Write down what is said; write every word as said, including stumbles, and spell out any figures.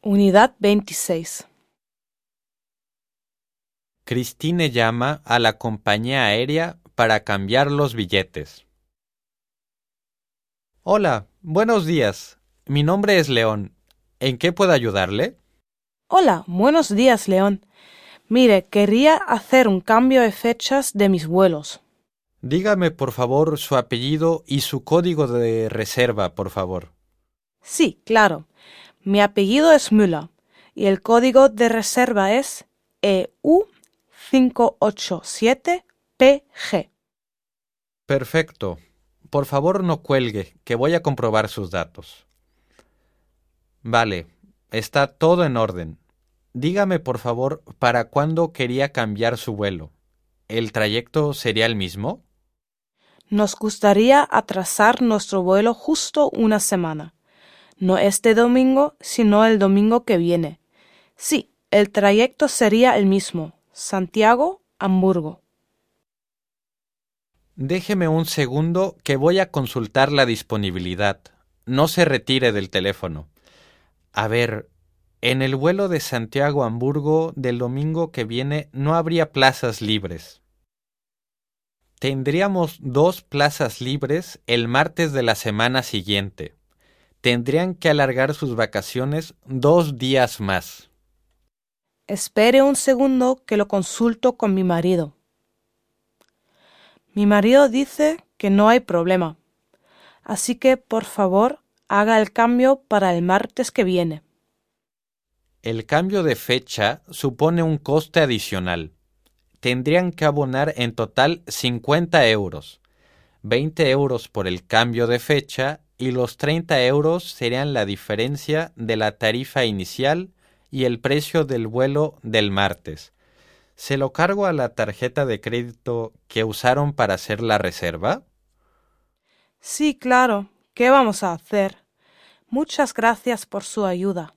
Unidad veintiséis. Christine llama a la compañía aérea para cambiar los billetes. Hola, buenos días. Mi nombre es León. ¿En qué puedo ayudarle? Hola, buenos días, León. Mire, quería hacer un cambio de fechas de mis vuelos. Dígame, por favor, su apellido y su código de reserva, por favor. Sí, claro. Mi apellido es Müller y el código de reserva es E U cinco ocho siete P G. Perfecto. Por favor, no cuelgue, que voy a comprobar sus datos. Vale, está todo en orden. Dígame, por favor, ¿para cuándo quería cambiar su vuelo? ¿El trayecto sería el mismo? Nos gustaría atrasar nuestro vuelo justo una semana. No este domingo, sino el domingo que viene. Sí, el trayecto sería el mismo, Santiago-Hamburgo. Déjeme un segundo que voy a consultar la disponibilidad. No se retire del teléfono. A ver, en el vuelo de Santiago a Hamburgo del domingo que viene no habría plazas libres. Tendríamos dos plazas libres el martes de la semana siguiente. Tendrían que alargar sus vacaciones dos días más. Espere un segundo que lo consulto con mi marido. Mi marido dice que no hay problema, así que por favor haga el cambio para el martes que viene. El cambio de fecha supone un coste adicional. Tendrían que abonar en total cincuenta euros, veinte euros por el cambio de fecha y los treinta euros serían la diferencia de la tarifa inicial y el precio del vuelo del martes. ¿Se lo cargo a la tarjeta de crédito que usaron para hacer la reserva? Sí, claro. ¿Qué vamos a hacer? Muchas gracias por su ayuda.